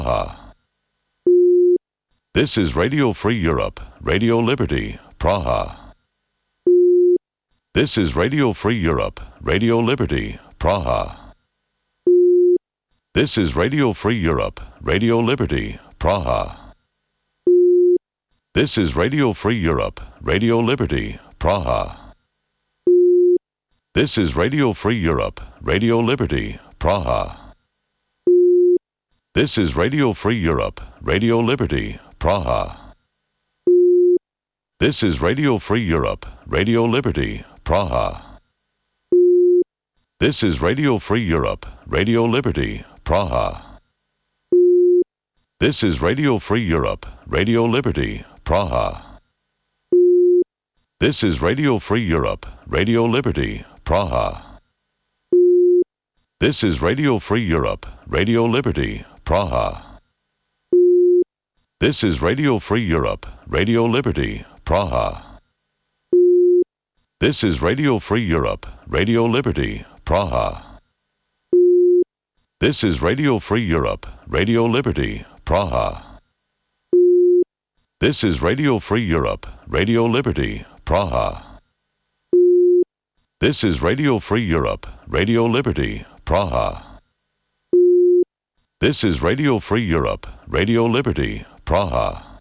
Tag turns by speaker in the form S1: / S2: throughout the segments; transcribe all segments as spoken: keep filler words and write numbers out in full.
S1: Praha. This is Radio Free Europe, Radio Liberty, Praha. This is Radio Free Europe, Radio Liberty, Praha. This is Radio Free Europe, Radio Liberty, Praha. This is Radio Free Europe, Radio Liberty, Praha. This is Radio Free Europe, Radio Liberty, Praha. This is Radio Free Europe, Radio Liberty, Praha. This is Radio Free Europe, Radio Liberty, Praha. This is Radio Free Europe, Radio Liberty, Praha. This is Radio Free Europe, Radio Liberty, Praha. This is Radio Free Europe, Radio Liberty, Praha. This is Radio Free Europe, Radio Liberty, Praha. This is Radio Free Europe, Radio Liberty, Praha. This is Radio Free Europe, Radio Liberty, Praha. This is Radio Free Europe, Radio Liberty, Praha. This is Radio Free Europe, Radio Liberty, Praha. This is Radio Free Europe, Radio Liberty, Praha. This is Radio Free Europe, Radio Liberty, Praha.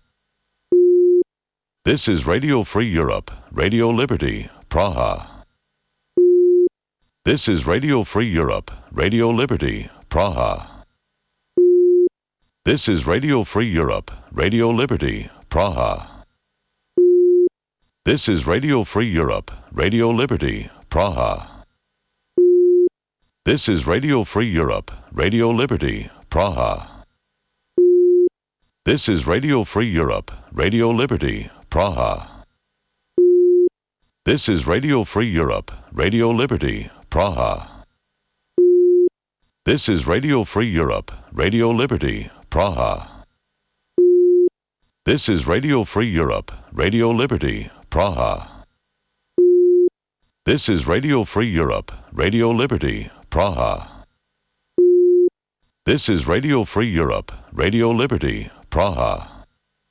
S1: This is Radio Free Europe, Radio Liberty, Praha. This is Radio Free Europe, Radio Liberty, Praha. This is Radio Free Europe, Radio Liberty, Praha. This is Radio Free Europe, Radio Liberty, Praha. This is Radio Free Europe, Radio Liberty, Praha. This is Radio Free Europe, Radio Liberty, Praha. This is Radio Free Europe, Radio Liberty, Praha. This is Radio Free Europe, Radio Liberty, Praha. This is Radio Free Europe, Radio Liberty, Praha. This is Radio Free Europe, Radio Liberty, Praha. This is Radio Free Europe, Radio Liberty, Praha.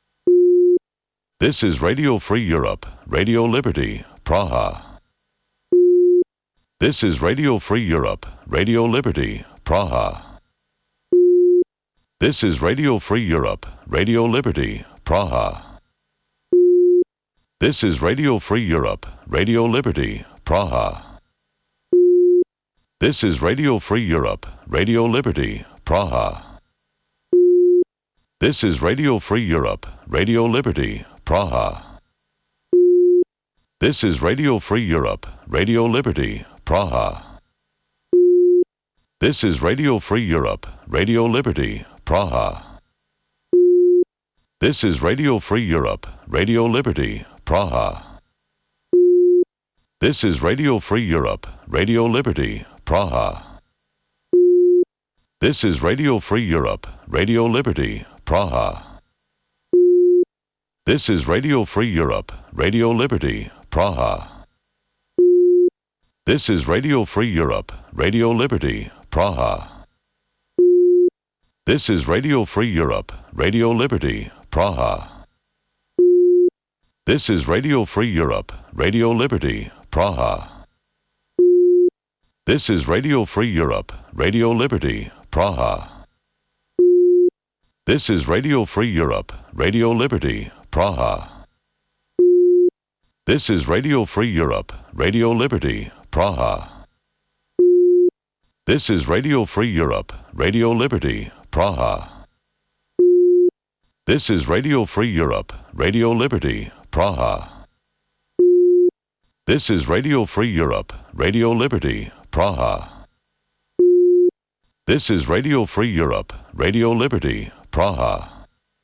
S1: This is Radio Free Europe, Radio Liberty, Praha. This is Radio Free Europe, Radio Liberty, Praha. This is Radio Free Europe, Radio Liberty, Praha. This is Radio Free Europe, Radio Liberty, Praha. This is Radio Free Europe, Radio Liberty, Praha. This is Radio Free Europe, Radio Liberty, Praha. This is Radio Free Europe, Radio Liberty, Praha. This is Radio Free Europe, Radio Liberty, Praha. This is Radio Free Europe, Radio Liberty, Praha. This is Radio Free Europe, Radio Liberty, Praha. This is Radio Free Europe, Radio Liberty, Praha. This is Radio Free Europe, Radio Liberty, Praha. This is Radio Free Europe, Radio Liberty, Praha. This is Radio Free Europe, Radio Liberty, Praha. This is Radio Free Europe, Radio Liberty, Praha. This is Radio Free Europe, Radio Liberty, Praha. This is Radio Free Europe, Radio Liberty, Praha. This is Radio Free Europe, Radio Liberty, Praha. This is Radio Free Europe, Radio Liberty, Praha. This is Radio Free Europe, Radio Liberty, Praha. This is Radio Free Europe, Radio Liberty, Praha. This is Radio Free Europe, Radio Liberty, Praha.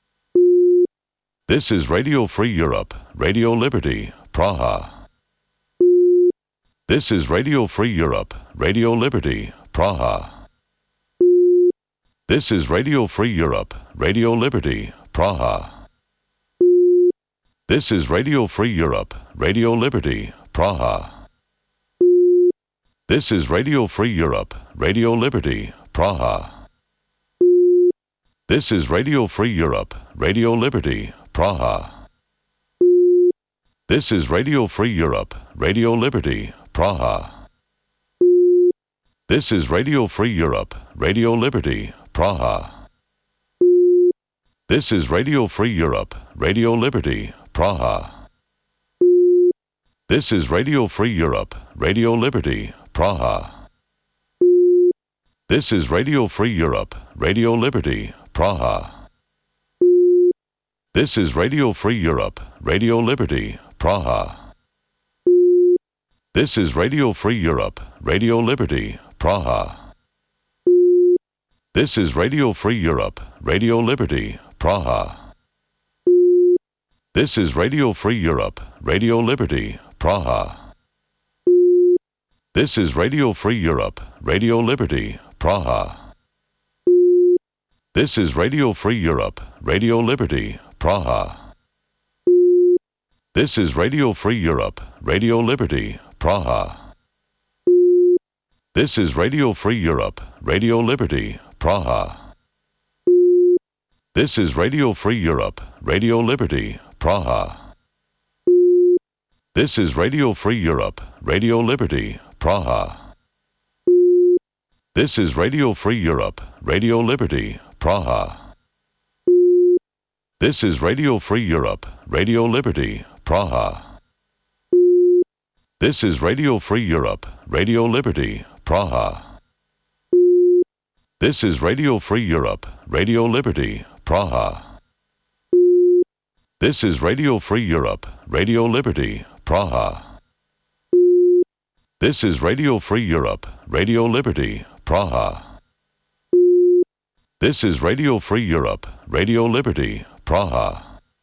S1: This is Radio Free Europe, Radio Liberty, Praha. This is Radio Free Europe, Radio Liberty, Praha. This is Radio Free Europe, Radio Liberty, Praha. This is Radio Free Europe, Radio Liberty, Praha. This is Radio Free Europe, Radio Liberty, Praha. This is Radio Free Europe, Radio Liberty, Praha. This is Radio Free Europe, Radio Liberty, Praha. This is Radio Free Europe, Radio Liberty, Praha. This is Radio Free Europe, Radio Liberty, Praha. This is Radio Free Europe, Radio Liberty, Praha. This is Radio Free Europe, Radio Liberty, Praha. This is Radio Free Europe, Radio Liberty, Praha. This is Radio Free Europe, Radio Liberty, Praha. This is Radio Free Europe, Radio Liberty, Praha. This is Radio Free Europe, Radio Liberty, Praha. This is Radio Free Europe, Radio Liberty, Praha. This is Radio Free Europe, Radio Liberty, Praha. This is Radio Free Europe, Radio Liberty, Praha. This is Radio Free Europe, Radio Liberty, Praha. This is Radio Free Europe, Radio Liberty, Praha. This is Radio Free Europe, Radio Liberty, Praha. This is Radio Free Europe, Radio Liberty, Praha. This is Radio Free Europe, Radio Liberty, Praha. This is Radio Free Europe, Radio Liberty, Praha. This is Radio Free Europe, Radio Liberty, Praha. This is Radio Free Europe, Radio Liberty, Praha. This is Radio Free Europe, Radio Liberty, Praha. This is Radio Free Europe, Radio Liberty, Praha.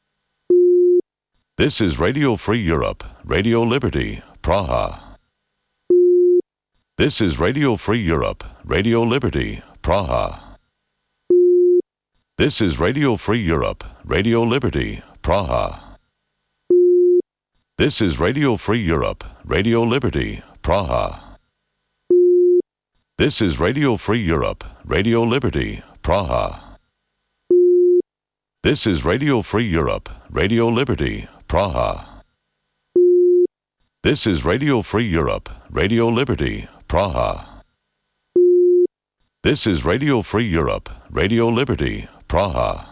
S1: This is Radio Free Europe, Radio Liberty, Praha. This is Radio Free Europe, Radio Liberty, Praha. This is Radio Free Europe, Radio Liberty, Praha. This is Radio Free Europe, Radio Liberty, Praha. This is Radio Free Europe, Radio Liberty, Praha. This is Radio Free Europe, Radio Liberty, Praha. This is Radio Free Europe, Radio Liberty, Praha. This is Radio Free Europe, Radio Liberty, Praha.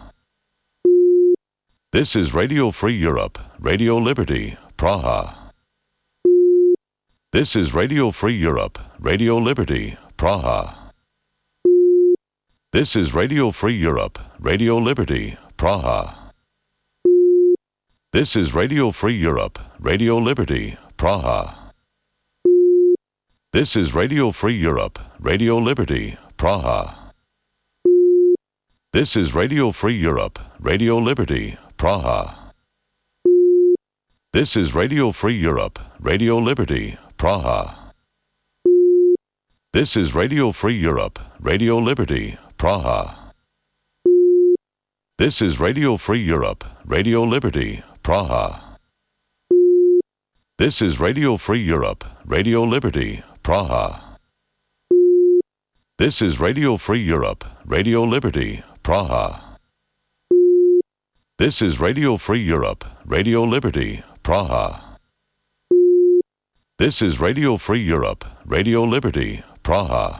S1: This is Radio Free Europe, Radio Liberty, Praha. This is Radio Free Europe, Radio Liberty, Praha. This is Radio Free Europe, Radio Liberty, Praha. This is Radio Free Europe, Radio Liberty, Praha. This is Radio Free Europe, Radio Liberty, Praha. This is Radio Free Europe, Radio Liberty, Praha. This is Radio Free Europe, Radio Liberty, Praha. This is Radio Free Europe, Radio Liberty, Praha. This is Radio Free Europe, Radio Liberty, Praha. This is Radio Free Europe, Radio Liberty, Praha. This is Radio Free Europe, Radio Liberty, Praha. This is Radio Free Europe, Radio Liberty, Praha. This is Radio Free Europe, Radio Liberty, Praha.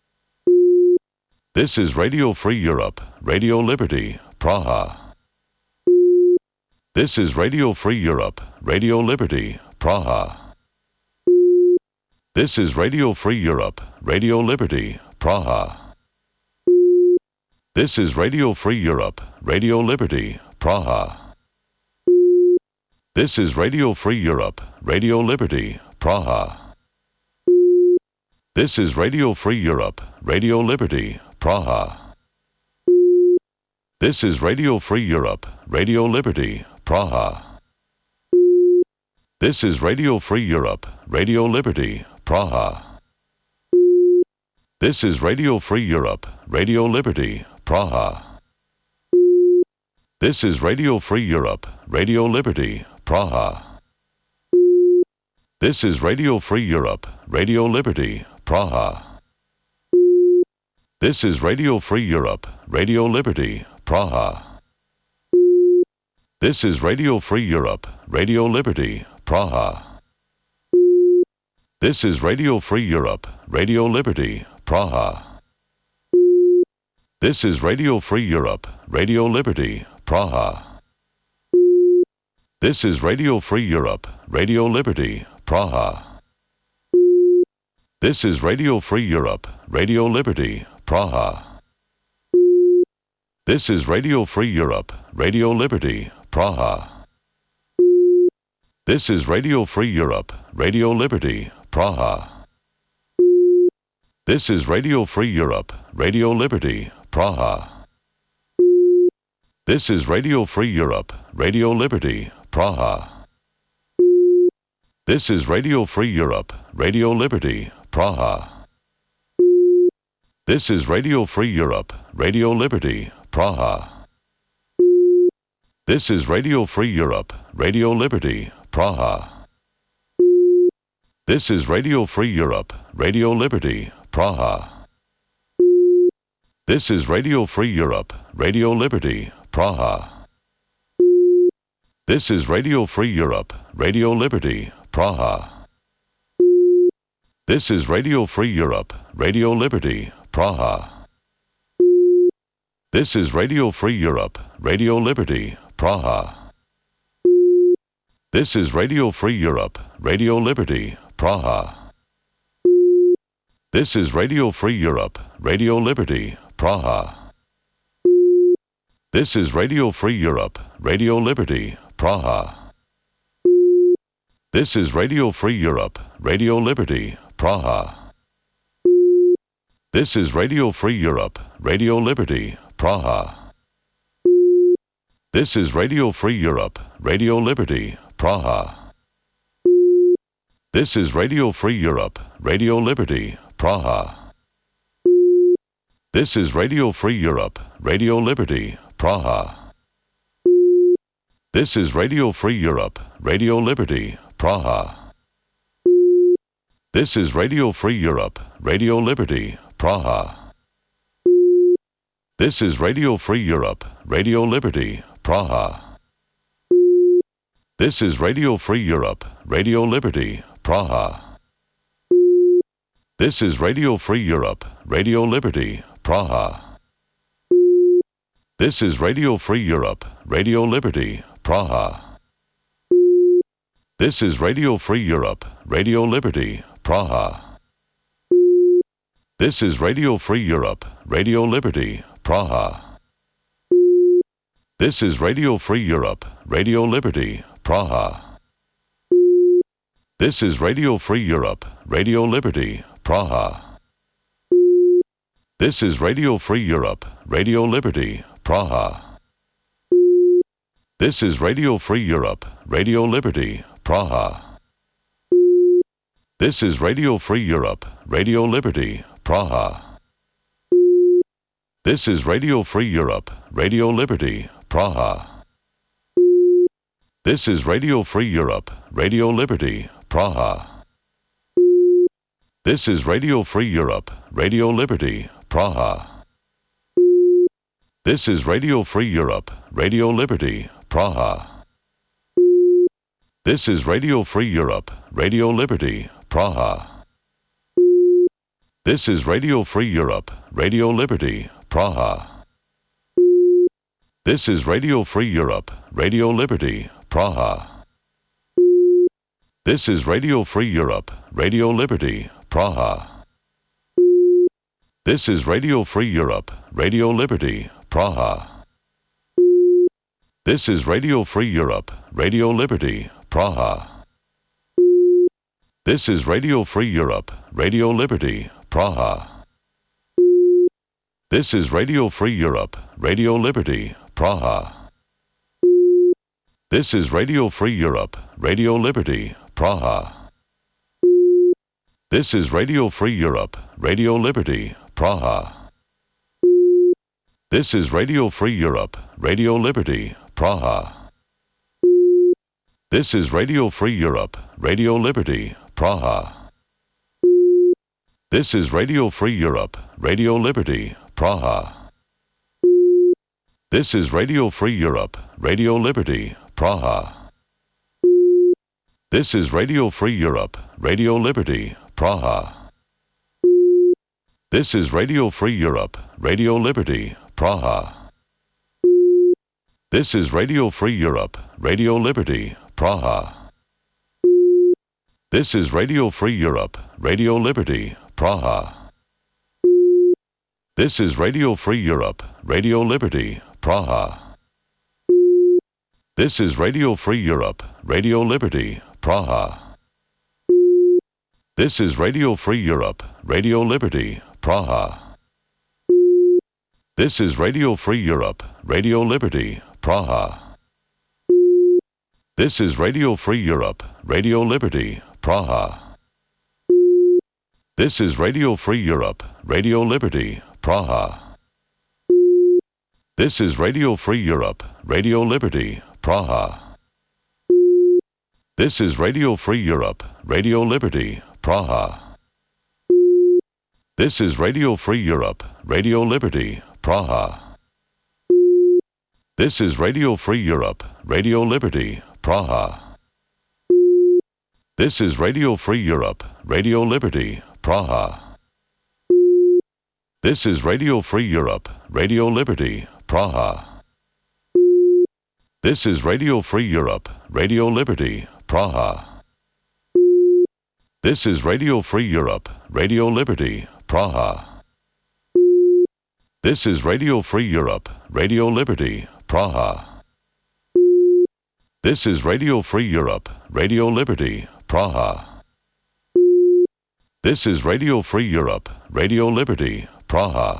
S1: This is Radio Free Europe, Radio Liberty, Praha. This is Radio Free Europe, Radio Liberty, Praha. This is Radio Free Europe, Radio Liberty, Praha. This is Radio Free Europe, Radio Liberty, Praha. This is Radio Free Europe, Radio Liberty, Praha. This is Radio Free Europe, Radio Liberty, Praha. This is Radio Free Europe, Radio Liberty, Praha. This is Radio Free Europe, Radio Liberty, Praha. This is Radio Free Europe, Radio Liberty, Praha. This is Radio Free Europe, Radio Liberty, Praha. This is Radio Free Europe, Radio Liberty, Praha. This is Radio Free Europe, Radio Liberty, Praha. This is Radio Free Europe, Radio Liberty, Praha. This is Radio Free Europe, Radio Liberty, Praha. This is Radio Free Europe, Radio Liberty, Praha. This is Radio Free Europe, Radio Liberty, Praha. This is Radio Free Europe, Radio Liberty, Praha. This is Radio Free Europe, Radio Liberty, Praha. This is Radio Free Europe, Radio Liberty, Praha. This is Radio Free Europe, Radio Liberty, Praha. This is Radio Free Europe, Radio Liberty, Praha. This is Radio Free Europe, Radio Liberty, Praha. This is Radio Free Europe, Radio Liberty, Praha. This is Radio Free Europe, Radio Liberty, Praha. This is Radio Free Europe, Radio Liberty, Praha. This is Radio Free Europe, Radio Liberty, Praha. This is Radio Free Europe, Radio Liberty, Praha. This is Radio Free Europe, Radio Liberty, Praha. This is Radio Free Europe, Radio Liberty, Praha. This is Radio Free Europe, Radio Liberty, Praha. This is Radio Free Europe, Radio Liberty, Praha. This is Radio Free Europe, Radio Liberty, Praha. This is Radio Free Europe, Radio Liberty, Praha. This is Radio Free Europe, Radio Liberty, Praha. This is Radio Free Europe, Radio Liberty, Praha. This is Radio Free Europe, Radio Liberty, Praha. This is Radio Free Europe, Radio Liberty, Praha. This is Radio Free Europe, Radio Liberty, Praha. This is Radio Free Europe, Radio Liberty, Praha. This is Radio Free Europe, Radio Liberty, Praha. This is Radio Free Europe, Radio Liberty, Praha. This is Radio Free Europe, Radio Liberty, Praha. This is Radio Free Europe, Radio Liberty, Praha. This is Radio Free Europe, Radio Liberty, Praha. This is Radio Free Europe, Radio Liberty, Praha. This is Radio Free Europe, Radio Liberty, Praha. This is Radio Free Europe, Radio Liberty, Praha. This is Radio Free Europe, Radio Liberty, Praha. This is Radio Free Europe, Radio Liberty, Praha. This is Radio Free Europe, Radio Liberty, Praha. This is Radio Free Europe, Radio Liberty, Praha. This is Radio Free Europe, Radio Liberty, Praha. This is Radio Free Europe, Radio Liberty, Praha. This is Radio Free Europe, Radio Liberty, Praha. This is Radio Free Europe, Radio Liberty, Praha. This is Radio Free Europe, Radio Liberty, Praha. This is Radio Free Europe, Radio Liberty, Praha. This is Radio Free Europe, Radio Liberty, Praha. This is Radio Free Europe, Radio Liberty, Praha. This is Radio Free Europe, Radio Liberty, Praha. This is Radio Free Europe, Radio Liberty, Praha. This is Radio Free Europe, Radio Liberty, Praha. This is Radio Free Europe, Radio Liberty, Praha. This is Radio Free Europe, Radio Liberty, Praha. This is Radio Free Europe, Radio Liberty, Praha. This is Radio Free Europe, Radio Liberty, Praha. This is Radio Free Europe, Radio Liberty, Praha. This is Radio Free Europe, Radio Liberty, Praha. This is Radio Free Europe, Radio Liberty, Praha. This is Radio Free Europe, Radio Liberty, Praha. This is Radio Free Europe, Radio Liberty, Praha. This is Radio Free Europe, Radio Liberty, Praha. This is Radio Free Europe, Radio Liberty, Praha. This is Radio Free Europe, Radio Liberty, Praha. This is Radio Free Europe, Radio Liberty, Praha. This is Radio Free Europe, Radio Liberty, Praha. This is Radio Free Europe, Radio Liberty, Praha. This is Radio Free Europe, Radio Liberty, Praha. This is Radio Free Europe, Radio Liberty, Praha. This is Radio Free Europe, Radio Liberty, Praha. This is Radio Free Europe, Radio Liberty, Praha. This is Radio Free Europe, Radio Liberty, Praha. This is Radio Free Europe, Radio Liberty, Praha. This is Radio Free Europe, Radio Liberty, Praha. This is Radio Free Europe, Radio Liberty, Praha. This is Radio Free Europe, Radio Liberty, Praha. This is Radio Free Europe, Radio Liberty, Praha. This is Radio Free Europe, Radio Liberty, Praha. This is Radio Free Europe, Radio Liberty, Praha.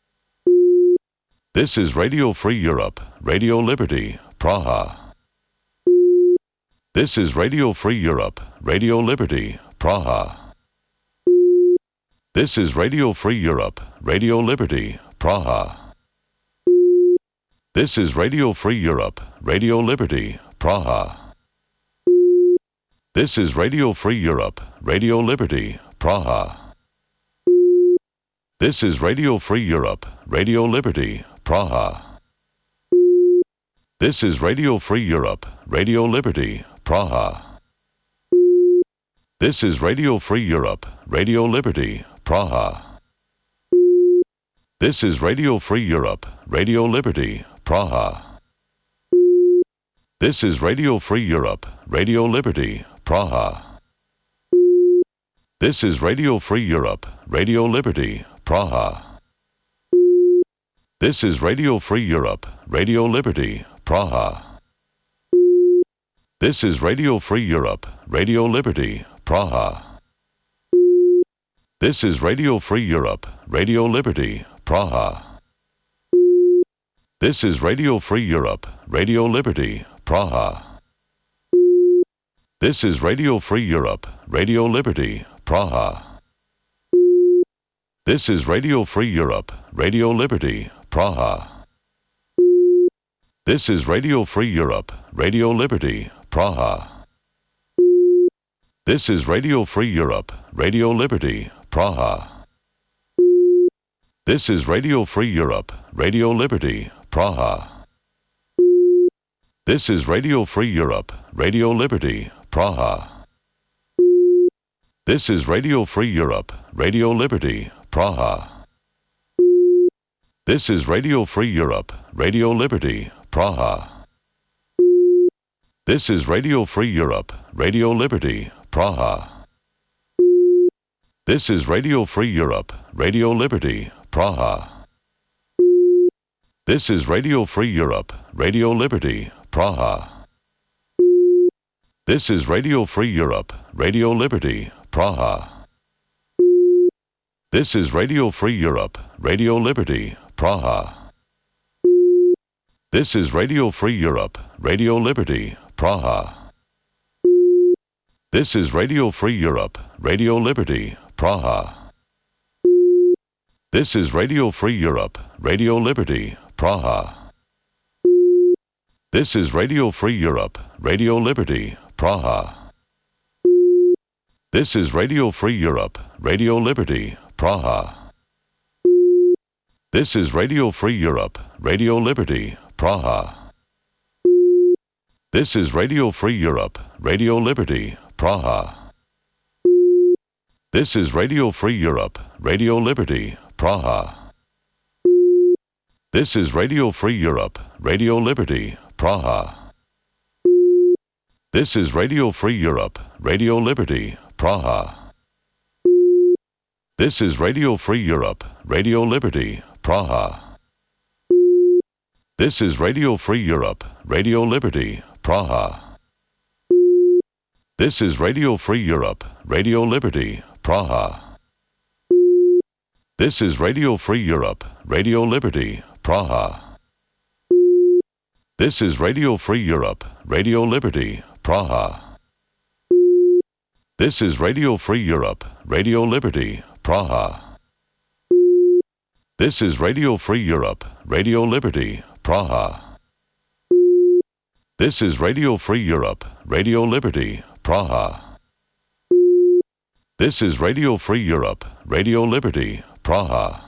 S1: This is Radio Free Europe, Radio Liberty, Praha. This is Radio Free Europe, Radio Liberty, Praha. This is Radio Free Europe, Radio Liberty, Praha. This is Radio Free Europe, Radio Liberty, Praha. This is Radio Free Europe, Radio Liberty, Praha. This is Radio Free Europe, Radio Liberty, Praha. This is Radio Free Europe, Radio Liberty, Praha. This is Radio Free Europe, Radio Liberty, Praha. This is Radio Free Europe, Radio Liberty, Praha. This is Radio Free Europe, Radio Liberty, Praha. This is Radio Free Europe, Radio Liberty, Praha. This is Radio Free Europe, Radio Liberty, Praha. This is Radio Free Europe, Radio Liberty, Praha. This is Radio Free Europe, Radio Liberty, Praha. This is Radio Free Europe, Radio Liberty, Praha. This is Radio Free Europe, Radio Liberty, Praha. This is Radio Free Europe, Radio Liberty, Praha. This is Radio Free Europe, Radio Liberty, Praha. This is Radio Free Europe, Radio Liberty, Praha. This is Radio Free Europe, Radio Liberty, Praha. This is Radio Free Europe, Radio Liberty, Praha. This is Radio Free Europe, Radio Liberty, Praha. This is Radio Free Europe, Radio Liberty, Praha. This is Radio Free Europe, Radio Liberty, Praha. This is Radio Free Europe, Radio Liberty, Praha. This is Radio Free Europe, Radio Liberty, Praha. This is Radio Free Europe, Radio Liberty, Praha. This is Radio Free Europe, Radio Liberty, Praha. This is Radio Free Europe, Radio Liberty, Praha. This is Radio Free Europe, Radio Liberty, Praha. This is Radio Free Europe, Radio Liberty, Praha. This is Radio Free Europe, Radio Liberty, Praha. This is Radio Free Europe, Radio Liberty, Praha. This is Radio Free Europe, Radio Liberty, Praha. This is Radio Free Europe, Radio Liberty, Praha. This is Radio Free Europe, Radio Liberty, Praha. This is Radio Free Europe, Radio Liberty, Praha. This is Radio Free Europe, Radio Liberty, Praha. This is Radio Free Europe, Radio Liberty, Praha. This is Radio Free Europe, Radio Liberty, Praha. This is Radio Free Europe, Radio Liberty, Praha. This is Radio Free Europe, Radio Liberty, Praha. This is Radio Free Europe, Radio Liberty, Praha. This is Radio Free Europe, Radio Liberty, Praha. This is Radio Free Europe, Radio Liberty, Praha. This is Radio Free Europe, Radio Liberty, Praha. This is Radio Free Europe, Radio Liberty, Praha.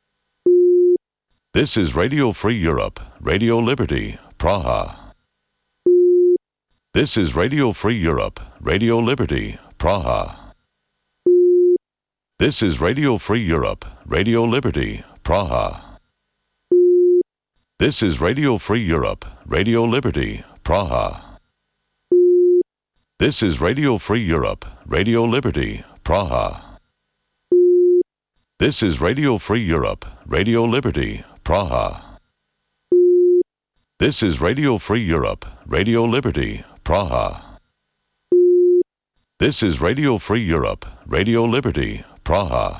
S1: This is Radio Free Europe, Radio Liberty, Praha. This is Radio Free Europe, Radio Liberty, Praha. This is Radio Free Europe, Radio Liberty, Praha. This is Radio Free Europe, Radio Liberty, Praha. This is Radio Free Europe, Radio Liberty, Praha. This is Radio Free Europe, Radio Liberty, Praha. This is Radio Free Europe, Radio Liberty, Praha. This is Radio Free Europe, Radio Liberty, Praha.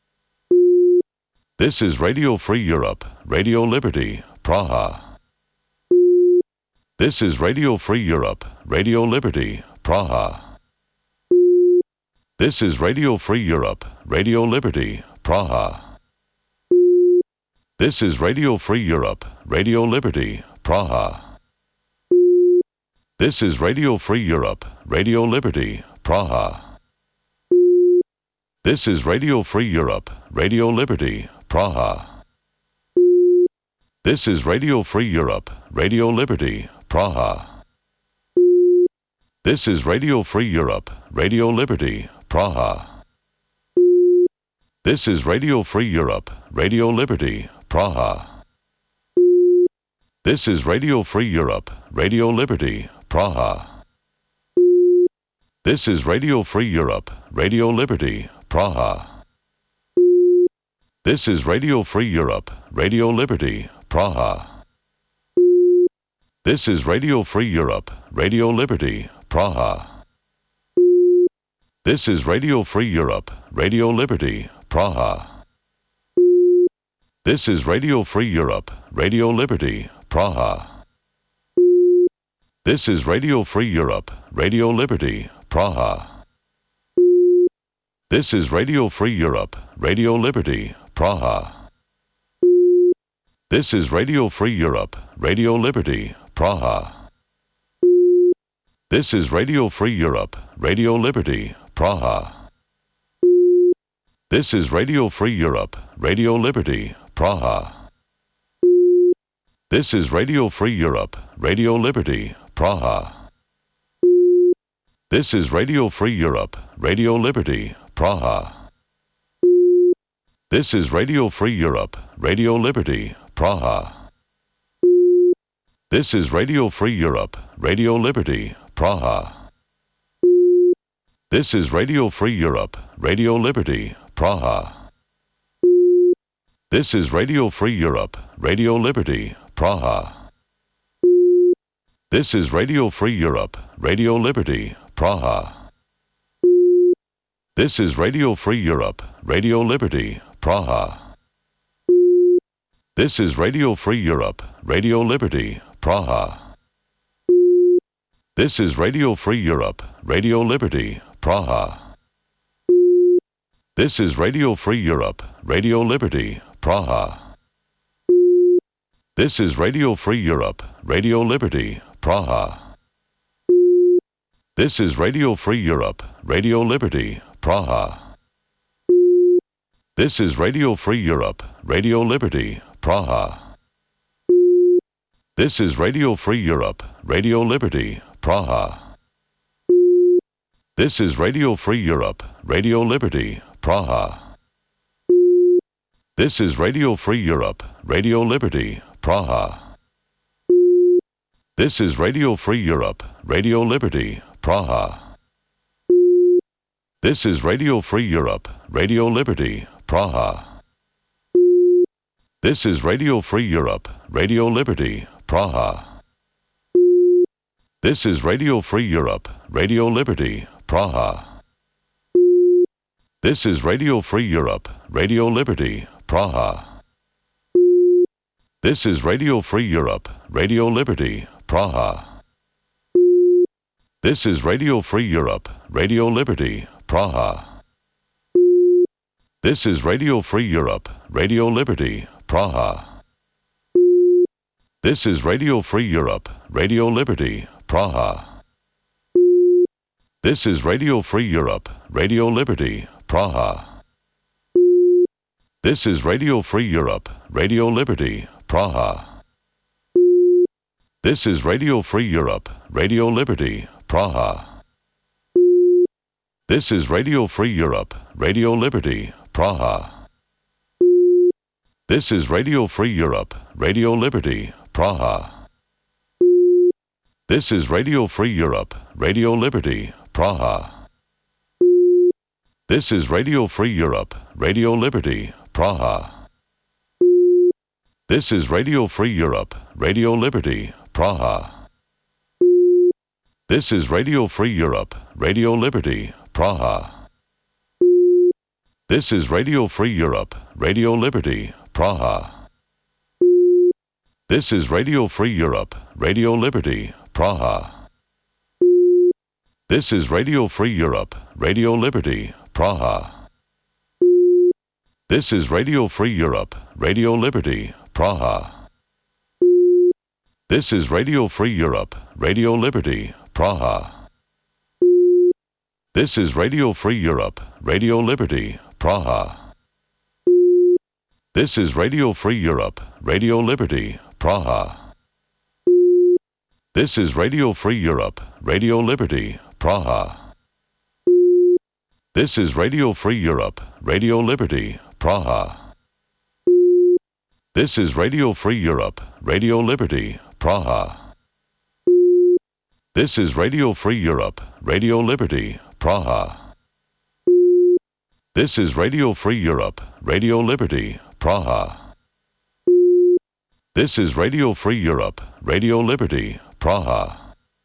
S1: This is Radio Free Europe, Radio Liberty, Praha. This is Radio Free Europe, Radio Liberty, Praha. This is Radio Free Europe, Radio Liberty, Praha. This is Radio Free Europe, Radio Liberty, Praha. This is Radio Free Europe, Radio Liberty, Praha. This is Radio Free Europe, Radio Liberty, Praha. This is Radio Free Europe, Radio Liberty, Praha. This is Radio Free Europe, Radio Liberty, Praha. This is Radio Free Europe, Radio Liberty, Praha. This is Radio Free Europe, Radio Liberty, Praha. This is Radio Free Europe, Radio Liberty, Praha. This is Radio Free Europe, Radio Liberty, Praha. This is Radio Free Europe, Radio Liberty, Praha. This is Radio Free Europe, Radio Liberty, Praha. This is Radio Free Europe, Radio Liberty, Praha. This is Radio Free Europe, Radio Liberty, Praha. This is Radio Free Europe, Radio Liberty, Praha. This is Radio Free Europe, Radio Liberty, Praha. This is Radio Free Europe, Radio Liberty, Praha. This is Radio Free Europe, Radio Liberty, Praha. This is Radio Free Europe, Radio Liberty, Praha. This is Radio Free Europe, Radio Liberty, Praha. This is Radio Free Europe, Radio Liberty, Praha. This is Radio Free Europe, Radio Liberty, Praha. This is Radio Free Europe, Radio Liberty, Praha. This is Radio Free Europe, Radio Liberty, Praha. This is Radio Free Europe, Radio Liberty, Praha. This is Radio Free Europe, Radio Liberty, Praha. This is Radio Free Europe, Radio Liberty, Praha. This is Radio Free Europe, Radio Liberty, Praha. This is Radio Free Europe, Radio Liberty, Praha. This is Radio Free Europe, Radio Liberty, Praha. This is Radio Free Europe, Radio Liberty, Praha. This is Radio Free Europe, Radio Liberty, Praha. This is Radio Free Europe, Radio Liberty, Praha. This is Radio Free Europe, Radio Liberty, Praha. This is Radio Free Europe, Radio Liberty, Praha. This is Radio Free Europe, Radio Liberty, Praha. This is Radio Free Europe, Radio Liberty, Praha. This is Radio Free Europe, Radio Liberty, Praha. This is Radio Free Europe, Radio Liberty, Praha. This is Radio Free Europe, Radio Liberty, Praha. This is Radio Free Europe, Radio Liberty, Praha. This is Radio Free Europe, Radio Liberty, Praha. This is Radio Free Europe, Radio Liberty, Praha. This is Radio Free Europe, Radio Liberty, Praha. This is Radio Free Europe, Radio Liberty, Praha. This is Radio Free Europe, Radio Liberty, Praha. This is Radio Free Europe, Radio Liberty, Praha. This is Radio Free Europe, Radio Liberty, Praha. This is Radio Free Europe, Radio Liberty, Praha. This is Radio Free Europe, Radio Liberty, Praha. This is Radio Free Europe, Radio Liberty, Praha. This is Radio Free Europe, Radio Liberty, Praha. This is Radio Free Europe, Radio Liberty, Praha. This is Radio Free Europe, Radio Liberty, Praha. This is Radio Free Europe, Radio Liberty, Praha. This is Radio Free Europe, Radio Liberty, Praha. This is Radio Free Europe, Radio Liberty, Praha. This is Radio Free Europe, Radio Liberty, Praha. This is Radio Free Europe, Radio Liberty, Praha. This is Radio Free Europe, Radio Liberty, Praha. This is Radio Free Europe, Radio Liberty, Praha. This is Radio Free Europe, Radio Liberty, Praha. This is Radio Free Europe, Radio Liberty, Praha. This is Radio Free Europe, Radio Liberty, Praha. This is Radio Free Europe, Radio Liberty, Praha. This is Radio Free Europe, Radio Liberty, Praha.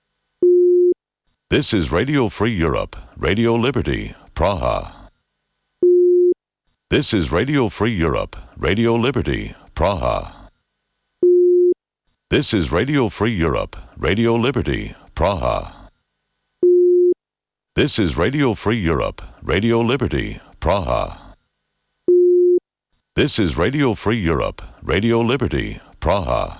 S1: This is Radio Free Europe, Radio Liberty, Praha. This is Radio Free Europe, Radio Liberty, Praha. This is Radio Free Europe, Radio Liberty, Praha. This is Radio Free Europe, Radio Liberty, Praha. This is Radio Free Europe, Radio Liberty, Praha.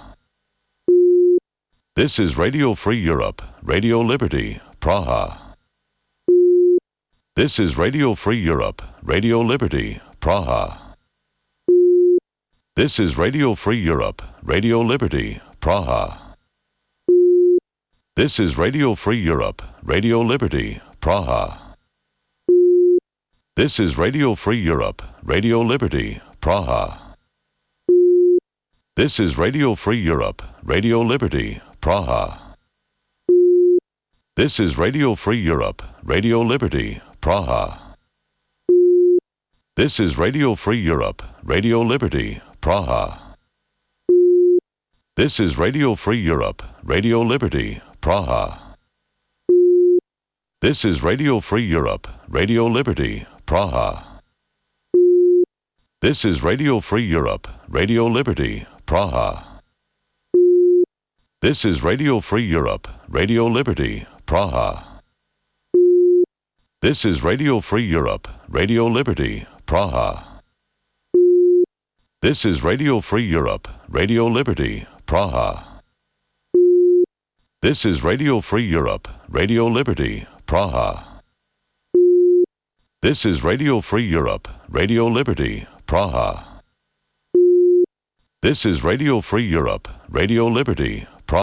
S1: This is Radio Free Europe, Radio Liberty, Praha. This is Radio Free Europe, Radio Liberty, Praha. This is Radio Free Europe, Radio Liberty, Praha. This is Radio Free Europe, Radio Liberty, Praha. This is Radio Free Europe, Radio Liberty, Praha. This is Radio Free Europe, Radio Liberty, Praha. This is Radio Free Europe, Radio Liberty, Praha. This is Radio Free Europe, Radio Liberty, Praha. This is Radio Free Europe, Radio Liberty, Praha. This is Radio Free Europe, Radio Liberty, Praha. This is Radio Free Europe, Radio Liberty, Praha. This is Radio Free Europe, Radio Liberty, Praha. This is Radio Free Europe, Radio Liberty, Praha. This is Radio Free Europe, Radio Liberty, Praha. This is Radio Free Europe, Radio Liberty, Praha. This is Radio Free Europe, Radio Liberty, Praha. This is Radio Free Europe, Radio Liberty,